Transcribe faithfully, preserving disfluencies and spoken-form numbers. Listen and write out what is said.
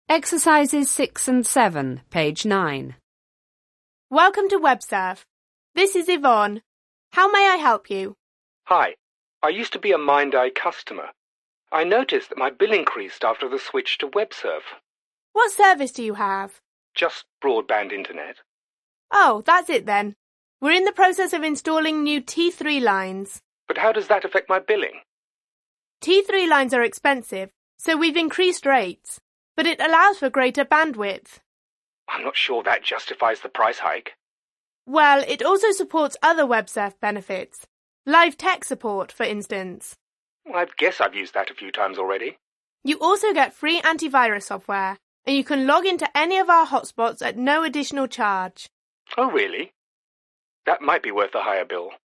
Exercises six and seven, page nine. Welcome to WebSurf. This is Yvonne. How may I help you? Hi. I used to be a MindEye customer. I noticed that my bill increased after the switch to WebSurf. What service do you have? Just broadband internet. Oh, that's it then. We're in the process of installing new T three lines. But how does that affect my billing? T three lines are expensive, so we've increased rates, but it allows for greater bandwidth. I'm not sure that justifies the price hike. Well, it also supports other WebSurf benefits. Live tech support, for instance. Well, I guess I've used that a few times already. You also get free antivirus software, and you can log into any of our hotspots at no additional charge. Oh, really? That might be worth a higher bill.